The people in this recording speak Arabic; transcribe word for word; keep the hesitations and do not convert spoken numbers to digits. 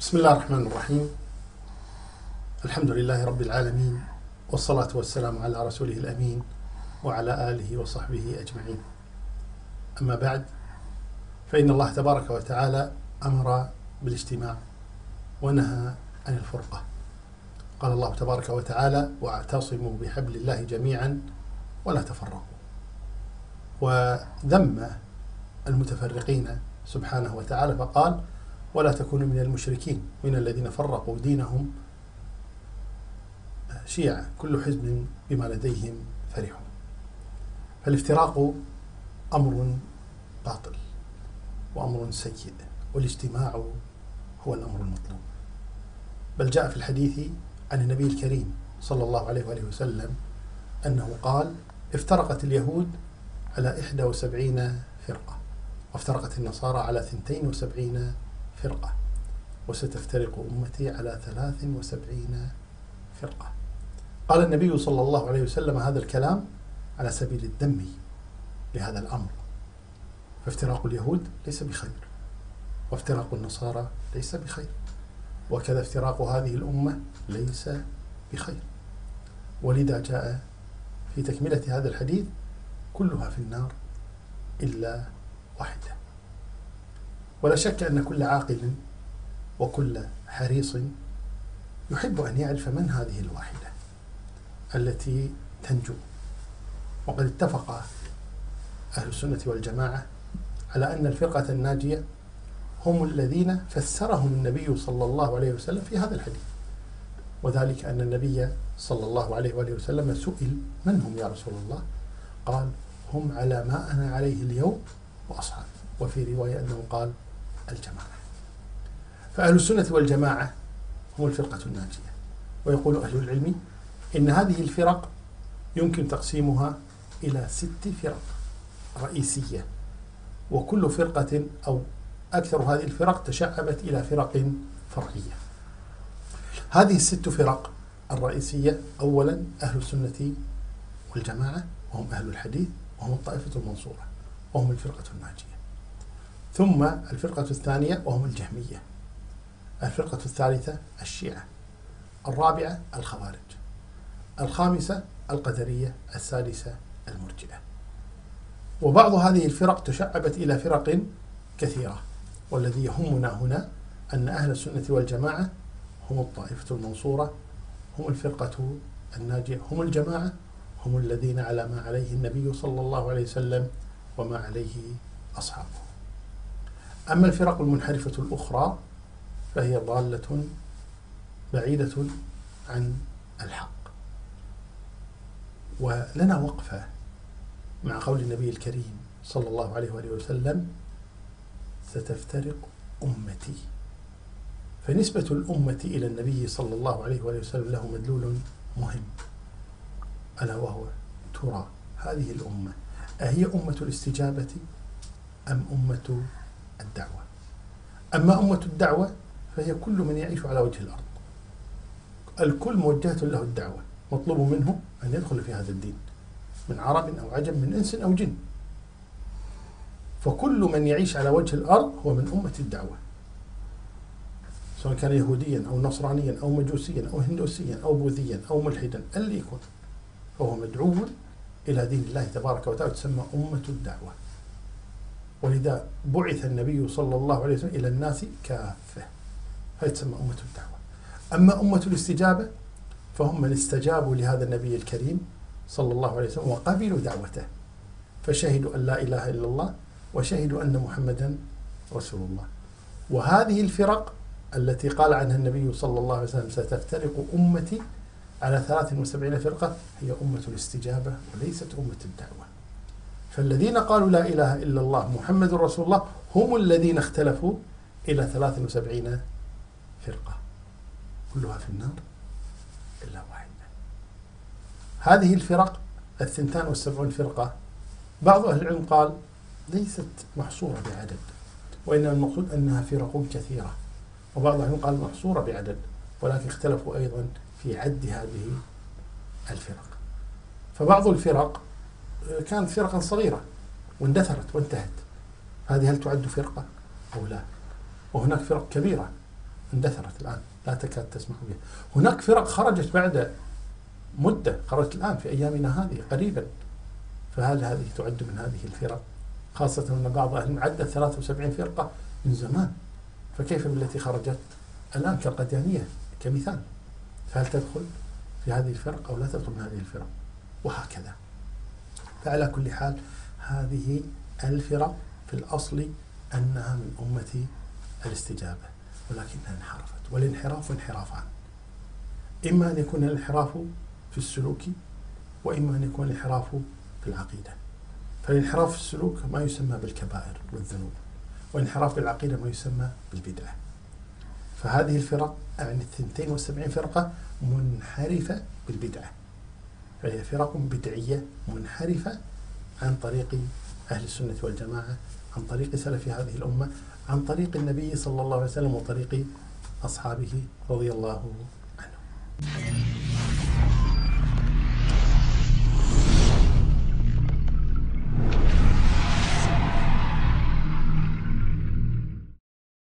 بسم الله الرحمن الرحيم. الحمد لله رب العالمين، والصلاة والسلام على رسوله الأمين وعلى آله وصحبه أجمعين. أما بعد، فإن الله تبارك وتعالى أمر بالاجتماع ونهى عن الفرقة. قال الله تبارك وتعالى: واعتصموا بحبل الله جميعا ولا تفرقوا. وذم المتفرقين سبحانه وتعالى فقال: ولا تكونوا من المشركين من الذين فرقوا دينهم شيعا كل حزب بما لديهم فرحون. فالافتراق أمر باطل وأمر سيء، والاجتماع هو الأمر المطلوب. بل جاء في الحديث عن النبي الكريم صلى الله عليه وآله وسلم أنه قال: افترقت اليهود على إحدى وسبعين فرقة، وافترقت النصارى على ثنتين وسبعين فرقة، وستفترق أمتي على ثلاث وسبعين فرقة. قال النبي صلى الله عليه وسلم هذا الكلام على سبيل الذم لهذا الأمر، فافتراق اليهود ليس بخير، وافتراق النصارى ليس بخير، وكذا افتراق هذه الأمة ليس بخير. ولذا جاء في تكملة هذا الحديث: كلها في النار إلا واحدة. ولا شك أن كل عاقل وكل حريص يحب أن يعرف من هذه الواحدة التي تنجو. وقد اتفق أهل السنة والجماعة على أن الفرقة الناجية هم الذين فسرهم النبي صلى الله عليه وسلم في هذا الحديث، وذلك أن النبي صلى الله عليه وآله وسلم سئل: من هم يا رسول الله؟ قال: هم على ما أنا عليه اليوم وأصحابي. وفي رواية أنه قال: الجماعة. فأهل السنة والجماعة هم الفرقة الناجية. ويقول أهل العلم إن هذه الفرق يمكن تقسيمها إلى ست فرق رئيسية، وكل فرقة أو أكثر هذه الفرق تشعبت إلى فرق فرعية. هذه الست فرق الرئيسية: أولا أهل السنة والجماعة، وهم أهل الحديث، وهم الطائفة المنصورة، وهم الفرقة الناجية. ثم الفرقة الثانية وهم الجهمية. الفرقة الثالثة الشيعة. الرابعة الخوارج. الخامسة القدرية. السادسة المرجئة. وبعض هذه الفرق تشعبت إلى فرق كثيرة، والذي يهمنا هنا أن أهل السنة والجماعة هم الطائفة المنصورة، هم الفرقة الناجية، هم الجماعة، هم الذين على ما عليه النبي صلى الله عليه وسلم وما عليه أصحابه. أما الفرق المنحرفة الأخرى فهي ضالة بعيدة عن الحق. ولنا وقفة مع قول النبي الكريم صلى الله عليه وآله وسلم: ستفترق أمتي. فنسبة الأمة إلى النبي صلى الله عليه وآله وسلم له مدلول مهم، ألا وهو: ترى هذه الأمة أهي أمة الاستجابة أم أمة الدعوة؟ أما أمة الدعوة فهي كل من يعيش على وجه الأرض، الكل موجهة له الدعوة، مطلوب منه أن يدخل في هذا الدين، من عرب أو عجم، من إنس أو جن. فكل من يعيش على وجه الأرض هو من أمة الدعوة، سواء كان يهوديا أو نصرانيا أو مجوسيا أو هندوسيا أو بوذيا أو ملحدا، اللي يكون فهو مدعو إلى دين الله تبارك وتعالى، تسمى أمة الدعوة. ولذا بعث النبي صلى الله عليه وسلم إلى الناس كافة، فيتسمى أمة الدعوة. أما أمة الاستجابة فهم من استجابوا لهذا النبي الكريم صلى الله عليه وسلم وقبلوا دعوته، فشهدوا أن لا إله إلا الله وشهدوا أن محمدا رسول الله. وهذه الفرق التي قال عنها النبي صلى الله عليه وسلم: ستفترق أمتي على ثلاث وسبعين فرقة، هي أمة الاستجابة وليست أمة الدعوة. فالذين قالوا لا إله إلا الله محمد رسول الله هم الذين اختلفوا إلى ثلاث وسبعين فرقة، كلها في النار إلا واحدة. هذه الفرق الثنتان والسبعون فرقة، بعض أهل العلم قال ليست محصورة بعدد، وإنما المقصود أنها فرق كثيرة. وبعض أهل العلم قال محصورة بعدد، ولكن اختلفوا أيضا في عد هذه الفرق. فبعض الفرق كانت فرقا صغيرة واندثرت وانتهت، هذه هل تعد فرقة أو لا؟ وهناك فرق كبيرة اندثرت الآن، لا تكاد تسمع بها. هناك فرق خرجت بعد مدة، خرجت الآن في أيامنا هذه قريبا، فهل هذه تعد من هذه الفرق؟ خاصة أن بعض أهل العلم عدت ثلاثة وسبعين فرقة من زمان، فكيف بالتي خرجت الآن كالقديانية كمثال؟ فهل تدخل في هذه الفرق أو لا تدخل من هذه الفرق؟ وهكذا. فعلى كل حال هذه الفرق في الأصل أنها من أمة الاستجابة، ولكنها انحرفت، والانحراف انحرافان، إما أن يكون الانحراف في السلوك، وإما أن يكون الانحراف في العقيدة. فالانحراف في السلوك ما يسمى بالكبائر والذنوب، والانحراف في العقيدة ما يسمى بالبدعة. فهذه الفرق يعني اثنتين وسبعين فرقة منحرفة بالبدعة، فهي فرق بدعية منحرفة عن طريق أهل السنة والجماعة، عن طريق سلف هذه الأمة، عن طريق النبي صلى الله عليه وسلم وطريق أصحابه رضي الله عنهم.